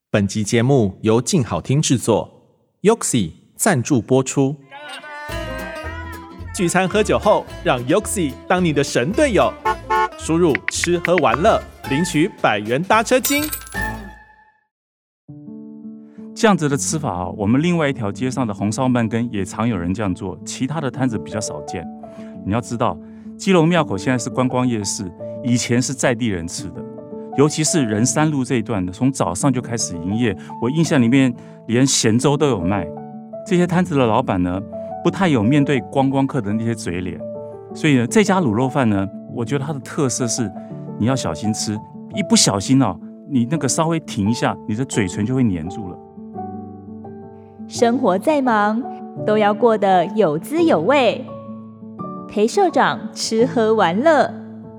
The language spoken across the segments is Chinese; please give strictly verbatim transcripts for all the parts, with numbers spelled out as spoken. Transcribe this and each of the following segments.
本集节目由静好听制作 ，Yoxi 赞助播出。聚餐喝酒后，让 Yoxi 当你的神队友，输入吃喝玩乐，领取百元搭车金。 这样子的吃法，我们另外一条街上的红烧鳗羹也常有人这样做，其他的摊子比较少见。你要知道，基隆庙口现在是观光夜市，以前是在地人吃的。尤其是仁三路这一段的，从早上就开始营业，我印象里面连咸粥都有卖。这些摊子的老板呢，不太有面对观光客的那些嘴脸，所以呢，这家卤肉饭呢，我觉得它的特色是你要小心吃，一不小心哦，你那个稍微停一下，你的嘴唇就会黏住了。 生活再忙，都要过得有滋有味，陪社长吃喝玩乐。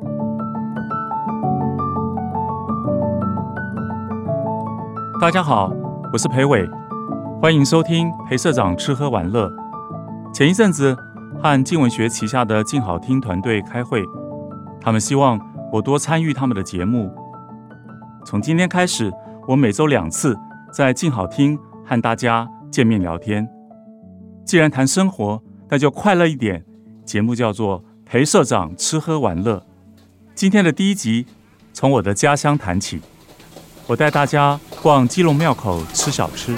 大家好，我是裴伟，欢迎收听裴社长吃喝玩乐。前一阵子和静文学旗下的静好听团队开会，他们希望我多参与他们的节目。从今天开始，我每周两次在静好听和大家见面聊天。既然谈生活，那就快乐一点。节目叫做裴社长吃喝玩乐。今天的第一集，从我的家乡谈起。我带大家逛基隆庙口吃小吃。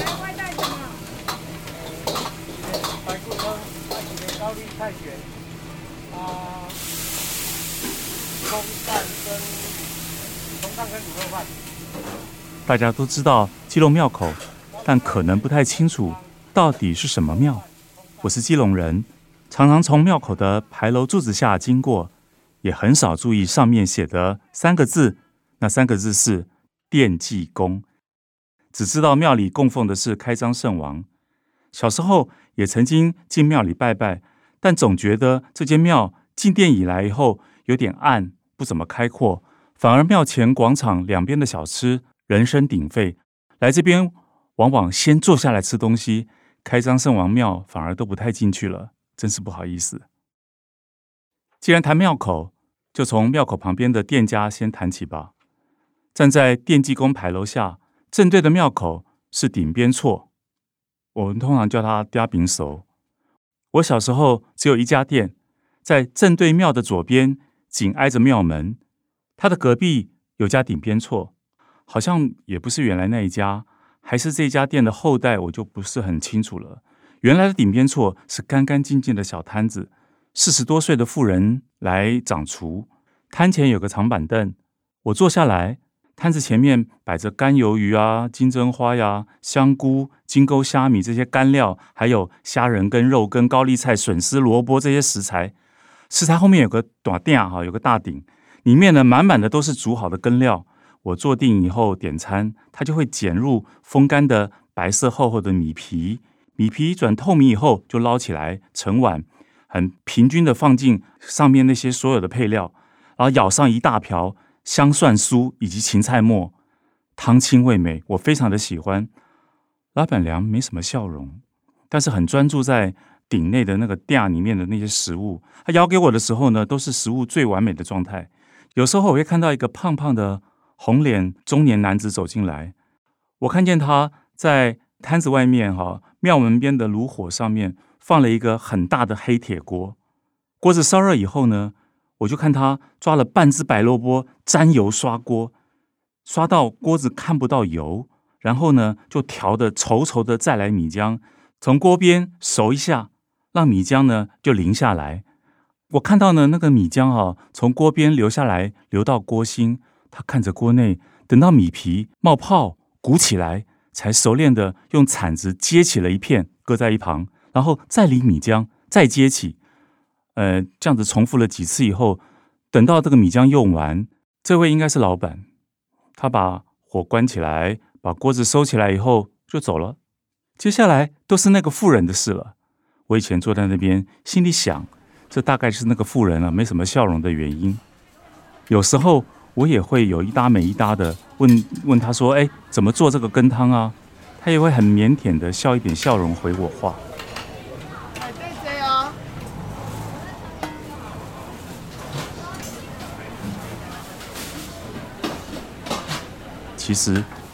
大家都知道基隆庙口，但可能不太清楚到底是什么庙。我是基隆人，常常从庙口的牌楼柱子下经过，也很少注意上面写的三个字，那三个字是奠济宫，只知道庙里供奉的是开张圣王。小时候也曾经进庙里拜拜，但总觉得这间庙进殿以来以后有点暗，不怎么开阔，反而庙前广场两边的小吃人声鼎沸，来这边往往先坐下来吃东西，开张圣王庙反而都不太进去了，真是不好意思。既然谈庙口，就从庙口旁边的店家先谈起吧。站在奠济宫牌楼下，正对的庙口是顶边厝，我们通常叫它嗲饼熟。我小时候只有一家店，在正对庙的左边，紧挨着庙门，它的隔壁有家顶边厝，好像也不是原来那一家，还是这家店的后代，我就不是很清楚了。原来的顶边厝是干干净净的小摊子，四十多岁的妇人来掌厨，摊前有个长板凳，我坐下来，摊子前面摆着干鱿鱼啊、金针花呀、香菇、金钩虾米这些干料，还有虾仁跟肉跟高丽菜、笋丝、萝卜这些食材。食材后面有个大鼎哈，有个大鼎，里面呢满满的都是煮好的羹料。我坐定以后点餐，它就会捡入风干的白色厚厚的米皮，米皮转透明以后就捞起来盛碗，很平均的放进上面那些所有的配料，然后舀上一大瓢香蒜酥以及芹菜末，汤清味美，我非常的喜欢。老板娘没什么笑容，但是很专注在鼎内的那个店里面的那些食物。她舀给我的时候呢，都是食物最完美的状态。有时候我会看到一个胖胖的红脸中年男子走进来，我看见他在摊子外面哈庙门边的炉火上面放了一个很大的黑铁锅，锅子烧热以后呢，我就看他抓了半只白萝卜沾油刷锅，刷到锅子看不到油，然后呢就调的稠稠的，再来米浆，从锅边熟一下，让米浆呢就淋下来。我看到呢那个米浆啊从锅边流下来，流到锅心，他看着锅内，等到米皮冒泡鼓起来，才熟练的用铲子接起了一片，搁在一旁，然后再淋米浆，再接起。呃，这样子重复了几次以后，等到这个米浆用完，这位应该是老板，他把火关起来，把锅子收起来以后就走了。接下来都是那个妇人的事了。我以前坐在那边，心里想，这大概是那个妇人啊没什么笑容的原因。有时候我也会有一搭没一搭的问问他说：“哎，怎么做这个羹汤啊？”他也会很腼腆的笑一点笑容回我话。其实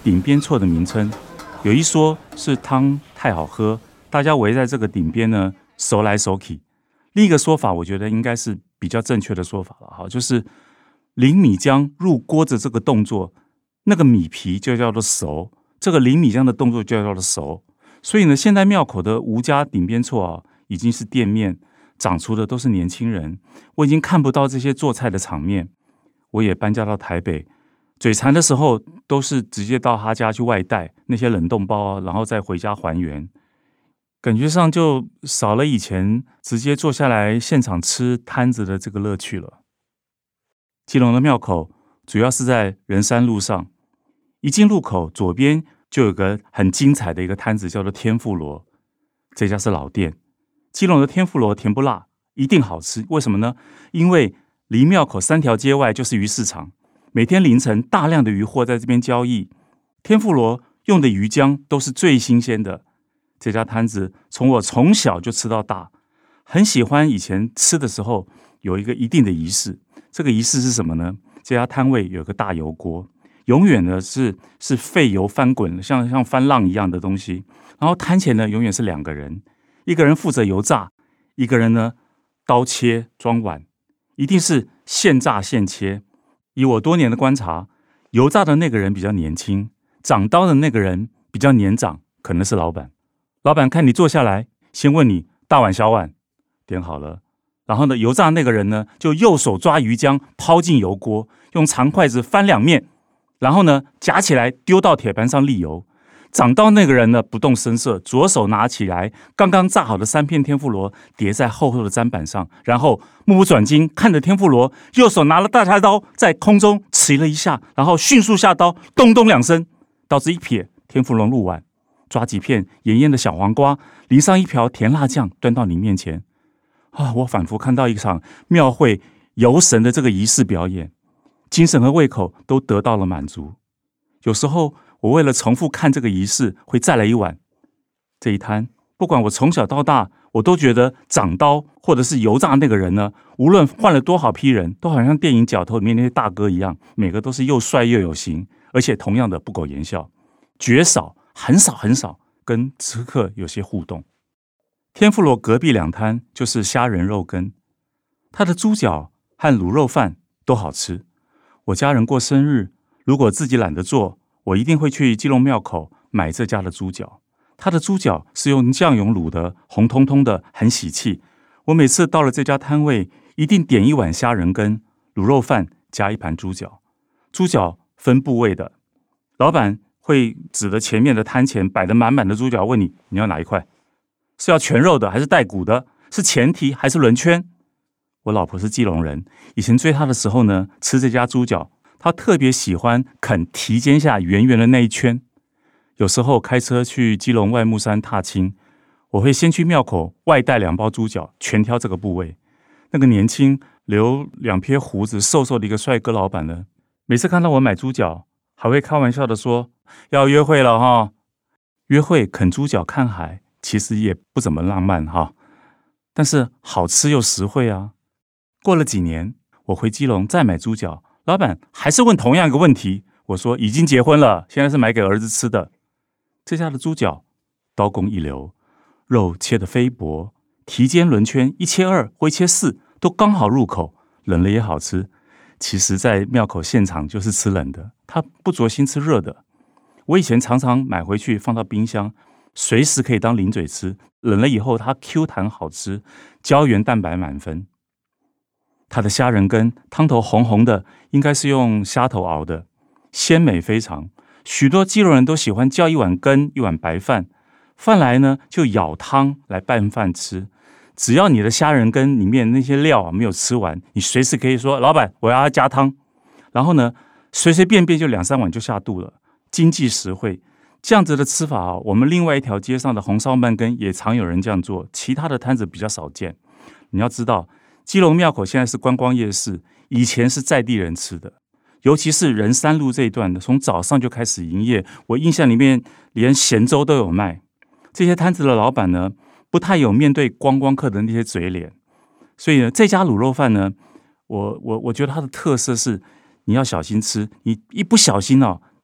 顶边错的名称。有一说是汤太好喝，大家围在这个顶边呢，熟来熟去。另一个说法，我觉得应该是比较正确的说法了哈，就是淋米浆入锅子这个动作，那个米皮就叫做熟，这个淋米浆的动作就叫做熟。所以呢，现在庙口的吴家顶边错啊，已经是店面，长出的都是年轻人，我已经看不到这些做菜的场面。我也搬家到台北，嘴馋的时候都是直接到他家去外带那些冷冻包啊，然后再回家还原，感觉上就少了以前直接坐下来现场吃摊子的这个乐趣了。基隆的庙口主要是在仁山路上，一进路口左边就有个很精彩的一个摊子，叫做天妇罗。这家是老店，基隆的天妇罗甜不辣，一定好吃。为什么呢？因为离庙口三条街外就是鱼市场，每天凌晨大量的鱼货在这边交易，天妇罗用的鱼浆都是最新鲜的。这家摊子从我从小就吃到大，很喜欢。以前吃的时候有一个一定的仪式，这个仪式是什么呢？这家摊位有个大油锅，永远呢是是沸油翻滚，像像翻浪一样的东西。然后摊前呢永远是两个人，一个人负责油炸，一个人呢刀切装碗，一定是现炸现切。以我多年的观察，油炸的那个人比较年轻，掌刀的那个人比较年长，可能是老板。老板看你坐下来，先问你大碗小碗，点好了。然后呢，油炸那个人呢，就右手抓鱼浆抛进油锅，用长筷子翻两面，然后呢夹起来丢到铁盘上沥油。掌刀那个人呢不动声色，左手拿起来刚刚炸好的三片天妇罗叠在厚厚的砧板上，然后目不转睛看着天妇罗，右手拿了大菜刀在空中捶了一下，然后迅速下刀，咚咚两声，刀子一撇，天妇罗入碗，抓几片盐腌的小黄瓜，淋上一瓢甜辣酱，端到你面前。啊，我仿佛看到一场庙会游神的这个仪式表演，精神和胃口都得到了满足。有时候我为了重复看这个仪式，会再来一碗。这一摊，不管我从小到大，我都觉得掌刀或者是油炸那个人呢，无论换了多少批人，都好像电影角头里面那些大哥一样，每个都是又帅又有型，而且同样的不苟言笑，绝少很少很少跟吃客有些互动。天妇罗隔壁两摊就是虾仁肉羹，它的猪脚和卤肉饭都好吃。我家人过生日，如果自己懒得做，我一定会去基隆庙口买这家的猪脚。它的猪脚是用酱油卤的，红彤彤的，很喜气。我每次到了这家摊位，一定点一碗虾仁羹、卤肉饭加一盘猪脚。猪脚分部位的，老板会指着前面的摊前摆得满满的猪脚，问你你要哪一块？是要全肉的还是带骨的？是前蹄还是轮圈？我老婆是基隆人，以前追她的时候呢，吃这家猪脚，她特别喜欢啃蹄尖下圆圆的那一圈。有时候开车去基隆外木山踏青，我会先去庙口外带两包猪脚，全挑这个部位。那个年轻留两撇胡子瘦瘦的一个帅哥老板呢，每次看到我买猪脚，还会开玩笑的说要约会了哈。约会啃猪脚看海，其实也不怎么浪漫哈，但是好吃又实惠啊。过了几年，我回基隆再买猪脚，老板还是问同样一个问题，我说已经结婚了，现在是买给儿子吃的。这家的猪脚刀工一流，肉切得飞薄，蹄尖轮圈一切二或一切四都刚好入口，冷了也好吃。其实在庙口现场就是吃冷的，他不着心吃热的。我以前常常买回去放到冰箱，随时可以当零嘴吃，冷了以后它 Q 弹好吃，胶原蛋白满分。它的虾仁羹汤头红红的，应该是用虾头熬的，鲜美非常。许多基隆人都喜欢叫一碗羹一碗白饭，饭来呢就舀汤来拌饭吃。只要你的虾仁羹里面那些料、啊、没有吃完，你随时可以说老板我要加汤，然后呢随随便便就两三碗就下肚了，经济实惠。这样子的吃法、啊、我们另外一条街上的红烧鳗羹也常有人这样做，其他的摊子比较少见。你要知道基隆庙口现在是观光夜市，以前是在地人吃的，尤其是仁山路这一段的，从早上就开始营业，我印象里面连咸粥都有卖。这些摊子的老板呢，不太有面对观光客的那些嘴脸，所以呢，这家卤肉饭呢，我我我觉得它的特色是你要小心吃，你一不小心哦，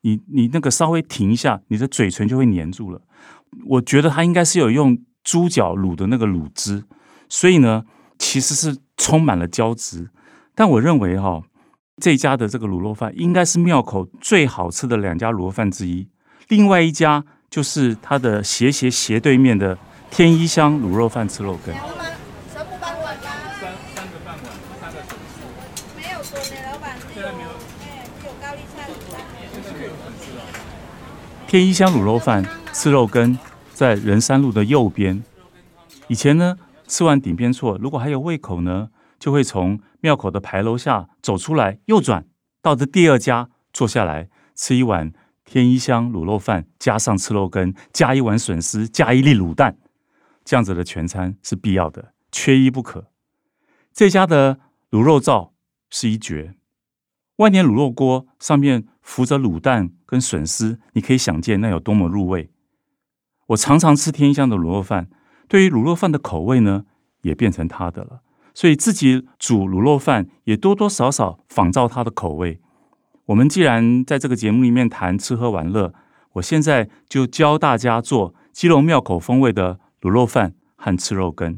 你你那个稍微停一下，你的嘴唇就会黏住了。我觉得它应该是有用猪脚卤的那个卤汁，所以呢，其实是充满了胶质。但我认为哈、哦，这家的这个卤肉饭应该是庙口最好吃的两家卤肉饭之一。另外一家就是它的斜斜斜对面的天一香卤肉饭吃肉羹。 三个半碗吗？三三个半碗，三个手撕。没有做的，老板。现在没有。哎，只有高丽菜。现在没有粉丝了。 天一香卤肉饭吃肉羹在仁山路的右边。以前呢，吃完顶边错，如果还有胃口呢，就会从庙口的牌楼下走出来，右转到这第二家坐下来吃一碗天一香卤肉饭，加上吃肉羹，加一碗笋丝，加一粒卤蛋，这样子的全餐是必要的，缺一不可。这家的卤肉燥是一绝，万年卤肉锅上面浮着卤蛋跟笋丝，你可以想见那有多么入味。我常常吃天一香的卤肉饭，对于卤肉饭的口味呢，也变成他的了。所以自己煮卤肉饭也多多少少仿照他的口味。我们既然在这个节目里面谈吃喝玩乐，我现在就教大家做基隆庙口风味的卤肉饭和吃肉羹。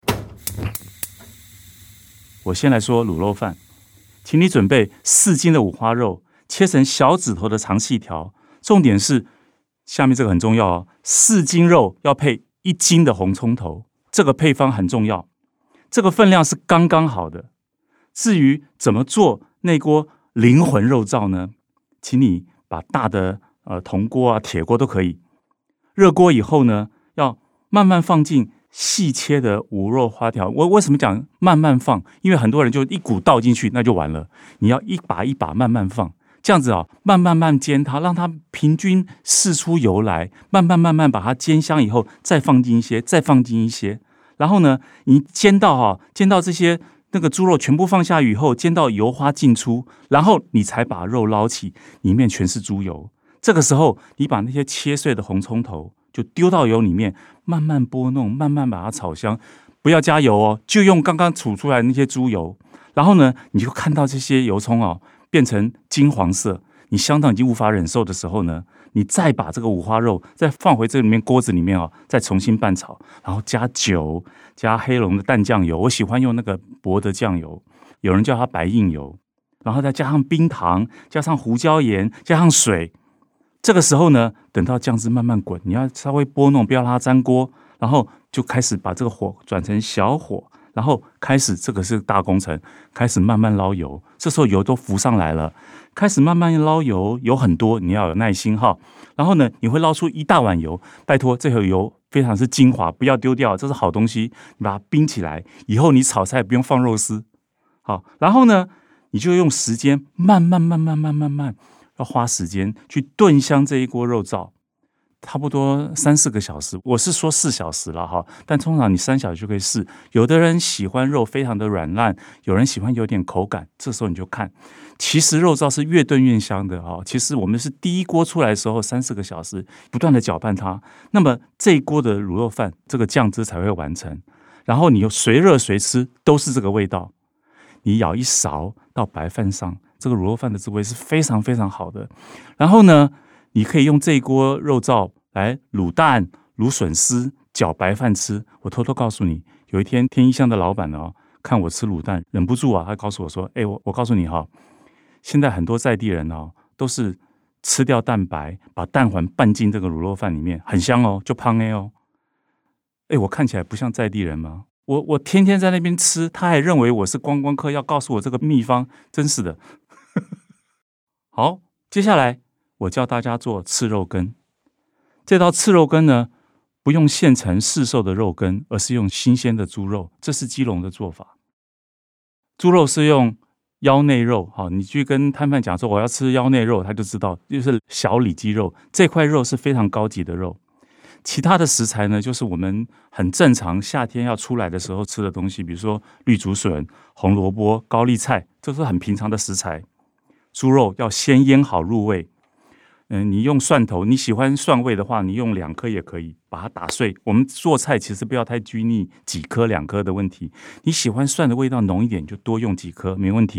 我先来说卤肉饭，请你准备四斤的五花肉，切成小指头的长细条。重点是下面这个很重要哦，四斤肉要配一斤的红葱头，这个配方很重要，这个分量是刚刚好的。至于怎么做那锅灵魂肉燥呢？请你把大的呃铜锅啊、铁锅都可以，热锅以后呢，要慢慢放进细切的五肉花条。我为什么讲慢慢放？因为很多人就一股倒进去，那就完了。你要一把一把慢慢放，这样子啊，慢慢慢煎它，让它平均释出油来，慢慢慢慢把它煎香以后，再放进一些，再放进一些。然后呢，你煎到哈、啊，煎到这些那个猪肉全部放下以后，煎到油花尽出，然后你才把肉捞起，里面全是猪油。这个时候，你把那些切碎的红葱头就丢到油里面，慢慢拨弄，慢慢把它炒香。不要加油哦，就用刚刚煮出来的那些猪油。然后呢，你就看到这些油葱哦变成金黄色，你相当已经无法忍受的时候呢，你再把这个五花肉再放回这里面锅子里面哦，再重新拌炒，然后加酒，加黑龙的淡酱油，我喜欢用那个薄的酱油，有人叫它白印油，然后再加上冰糖，加上胡椒盐，加上水。这个时候呢，等到酱汁慢慢滚，你要稍微拨弄，不要让它粘锅，然后就开始把这个火转成小火，然后开始这个是大工程，开始慢慢捞油。这时候油都浮上来了，开始慢慢捞油，油很多，你要有耐心哈。然后呢，你会捞出一大碗油，拜托，这盒油非常是精华，不要丢掉，这是好东西，你把它冰起来，以后你炒菜不用放肉丝。好，然后呢，你就用时间慢慢慢慢慢慢慢，要花时间去炖香这一锅肉燥。差不多三四个小时，我是说四小时了哈，但通常你三小时就可以试。有的人喜欢肉非常的软烂，有人喜欢有点口感，这时候你就看，其实肉燥是越炖越香的哈。其实我们是第一锅出来的时候三四个小时，不断的搅拌它，那么这一锅的卤肉饭这个酱汁才会完成。然后你又随热随吃，都是这个味道。你舀一勺到白饭上，这个卤肉饭的滋味是非常非常好的。然后呢，你可以用这一锅肉燥来卤蛋、卤笋丝、搅白饭吃。我偷偷告诉你，有一天天一香的老板哦，看我吃卤蛋，忍不住啊，他告诉我说：“哎，我我告诉你哈、哦，现在很多在地人哦，都是吃掉蛋白，把蛋黄拌进这个卤肉饭里面，很香哦，就胖哎哦。哎，我看起来不像在地人吗？我我天天在那边吃，他还认为我是观光客，要告诉我这个秘方，真是的。好，接下来。”我教大家做赤肉羹。这道赤肉羹呢，不用现成市售的肉羹，而是用新鲜的猪肉，这是基隆的做法。猪肉是用腰内肉，好，你去跟摊贩讲说我要吃腰内肉，他就知道，就是小里肌肉，这块肉是非常高级的肉。其他的食材呢，就是我们很正常夏天要出来的时候吃的东西，比如说绿竹笋、红萝卜、高丽菜，这是很平常的食材。猪肉要先腌好入味。嗯，你用蒜头，你喜欢蒜味的话，你用两颗也可以，把它打碎。我们做菜其实不要太拘泥几颗两颗的问题，你喜欢蒜的味道浓一点，就多用几颗没问题。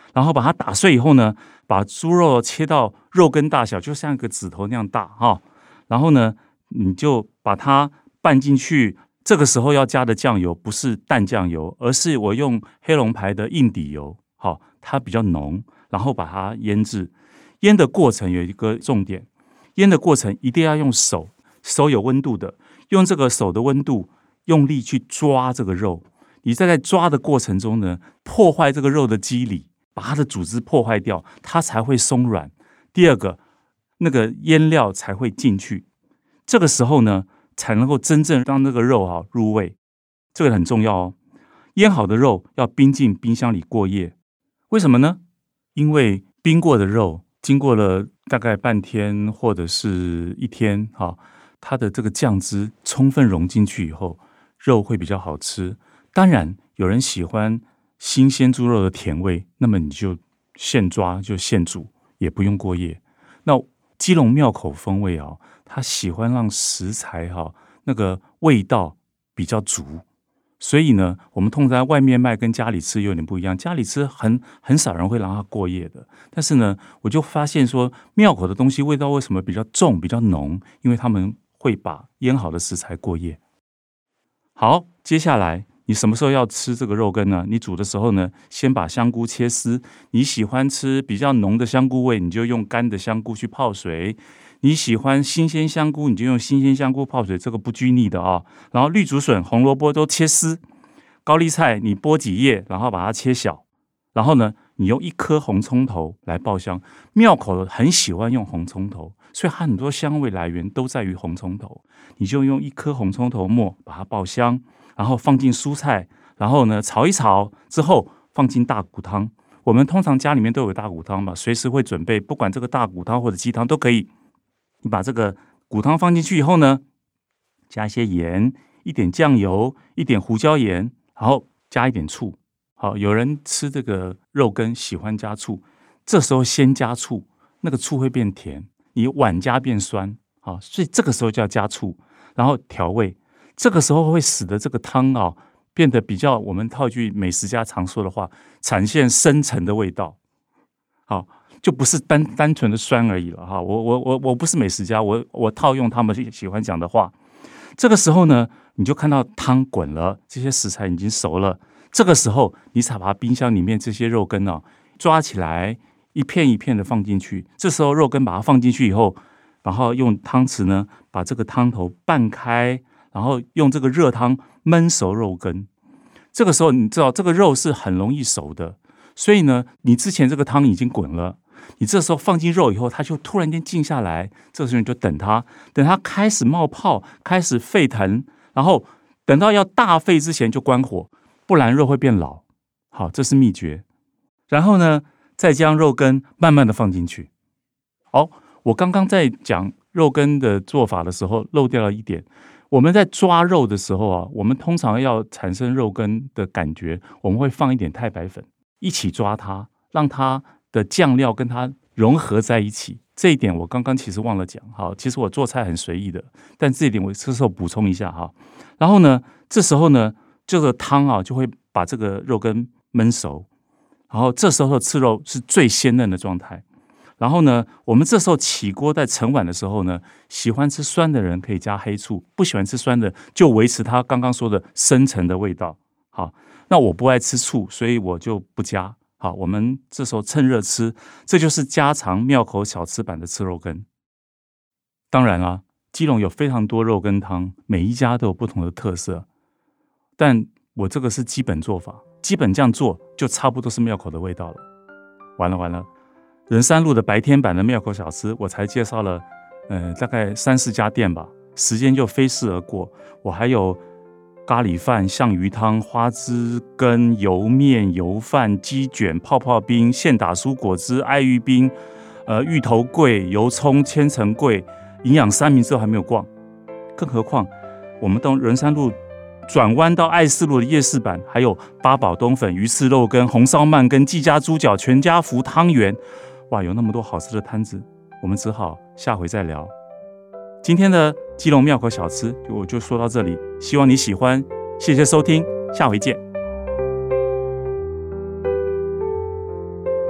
然后把它打碎以后呢，把猪肉切到肉根大小，就像一个指头那样大哈。然后呢，你就把它拌进去。这个时候要加的酱油不是淡酱油，而是我用黑龙牌的硬底油，好，它比较浓，然后把它腌制。腌的过程有一个重点，腌的过程一定要用手，手有温度的，用这个手的温度用力去抓这个肉。你在在抓的过程中呢，破坏这个肉的肌理，把它的组织破坏掉，它才会松软。第二个，那个腌料才会进去。这个时候呢，才能够真正让那个肉啊入味，这个很重要哦。腌好的肉要冰进冰箱里过夜，为什么呢？因为冰过的肉经过了大概半天或者是一天，哈，它的这个酱汁充分融进去以后，肉会比较好吃。当然，有人喜欢新鲜猪肉的甜味，那么你就现抓就现煮，也不用过夜。那基隆庙口风味啊，他喜欢让食材哈、啊、那个味道比较足，所以呢，我们通常在外面卖跟家里吃有点不一样。家里吃很很少人会让它过夜的，但是呢，我就发现说庙口的东西味道为什么比较重、比较浓？因为他们会把腌好的食材过夜。好，接下来你什么时候要吃这个肉羹呢？你煮的时候呢，先把香菇切丝。你喜欢吃比较浓的香菇味，你就用干的香菇去泡水。你喜欢新鲜香菇，你就用新鲜香菇泡水，这个不拘泥的啊。然后绿竹笋、红萝卜都切丝，高丽菜你剥几叶，然后把它切小。然后呢，你用一颗红葱头来爆香。庙口很喜欢用红葱头，所以它很多香味来源都在于红葱头。你就用一颗红葱头末把它爆香，然后放进蔬菜，然后呢炒一炒之后放进大骨汤。我们通常家里面都有大骨汤嘛，随时会准备，不管这个大骨汤或者鸡汤都可以。你把这个骨汤放进去以后呢，加一些盐，一点酱油，一点胡椒盐，然后加一点醋。好，有人吃这个肉羹喜欢加醋，这时候先加醋，那个醋会变甜，你晚加变酸。好，所以这个时候就要加醋，然后调味。这个时候会使得这个汤啊变得比较，我们套一句美食家常说的话，产现深层的味道。好，就不是单单纯的酸而已了哈。我我我我不是美食家，我我套用他们喜欢讲的话。这个时候呢，你就看到汤滚了，这些食材已经熟了。这个时候，你才把冰箱里面这些肉羹啊抓起来，一片一片的放进去。这时候肉羹把它放进去以后，然后用汤匙呢把这个汤头拌开，然后用这个热汤焖熟肉羹。这个时候你知道这个肉是很容易熟的，所以呢，你之前这个汤已经滚了，你这时候放进肉以后，它就突然间静下来。这个时候你就等它，等它开始冒泡，开始沸腾，然后等到要大沸之前就关火，不然肉会变老。好，这是秘诀。然后呢，再将肉羹慢慢的放进去。好，我刚刚在讲肉羹的做法的时候漏掉了一点。我们在抓肉的时候啊，我们通常要产生肉羹的感觉，我们会放一点太白粉，一起抓它，让它的酱料跟它融合在一起。这一点我刚刚其实忘了讲。好，其实我做菜很随意的，但这一点我这时候补充一下哈。然后呢，这时候呢，这个汤啊就会把这个肉羹焖熟，然后这时候的刺肉是最鲜嫩的状态。然后呢，我们这时候起锅在盛碗的时候呢，喜欢吃酸的人可以加黑醋，不喜欢吃酸的就维持他刚刚说的深层的味道。好，那我不爱吃醋，所以我就不加。好，我们这时候趁热吃，这就是家常庙口小吃版的吃肉羹。当然啦，基隆有非常多肉羹汤，每一家都有不同的特色，但我这个是基本做法，基本这样做就差不多是庙口的味道了。完了完了。仁山路的白天版的庙口小吃，我才介绍了，呃，大概三四家店吧，时间就飞逝而过。我还有咖喱饭、象鱼汤、花枝羹、油面、油饭、鸡卷、泡泡冰、现打蔬果汁、爱玉冰、呃芋头桂、油葱、千层桂，营养三明治都还没有逛。更何况我们到仁山路转弯到爱四路的夜市版，还有八宝冬粉、鱼翅肉羹、红烧鳗羹、季家猪脚、全家福汤圆。哇，有那么多好吃的摊子，我们只好下回再聊。今天的基隆庙口小吃我就说到这里，希望你喜欢，谢谢收听，下回见。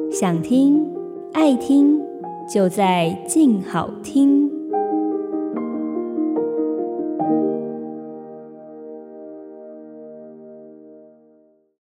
想听爱听，就在静好听。